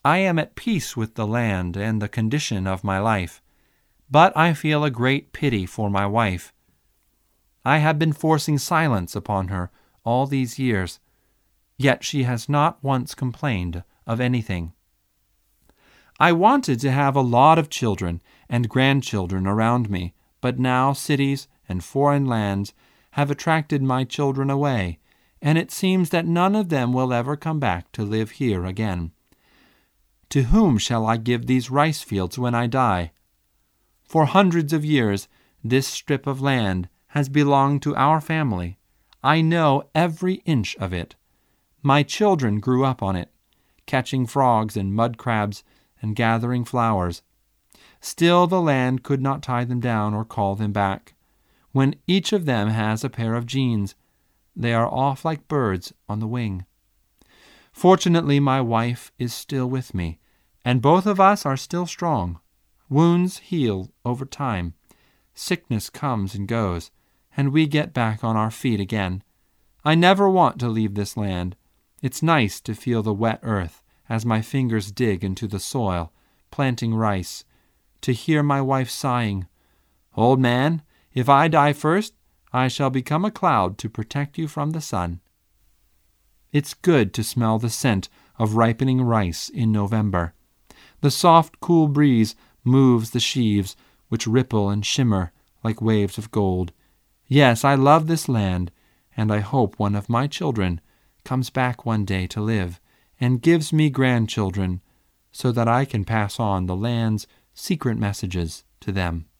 I am at peace with the land and the condition of my life, but I feel a great pity for my wife. I have been forcing silence upon her all these years, yet she has not once complained of anything. I wanted to have a lot of children and grandchildren around me, but now cities and foreign lands have attracted my children away, and it seems that none of them will ever come back to live here again. To whom shall I give these rice fields when I die? For hundreds of years, this strip of land has belonged to our family. I know every inch of it. My children grew up on it, catching frogs and mud crabs and gathering flowers. Still the land could not tie them down or call them back. When each of them has a pair of jeans, they are off like birds on the wing. Fortunately, my wife is still with me, and both of us are still strong. Wounds heal over time. Sickness comes and goes, and we get back on our feet again. I never want to leave this land. It's nice to feel the wet earth as my fingers dig into the soil, planting rice, to hear my wife sighing, "Old man, if I die first, I shall become a cloud to protect you from the sun." It's good to smell the scent of ripening rice in November. The soft, cool breeze moves the sheaves, which ripple and shimmer like waves of gold. Yes, I love this land, and I hope one of my children comes back one day to live and gives me grandchildren so that I can pass on the land's secret messages to them.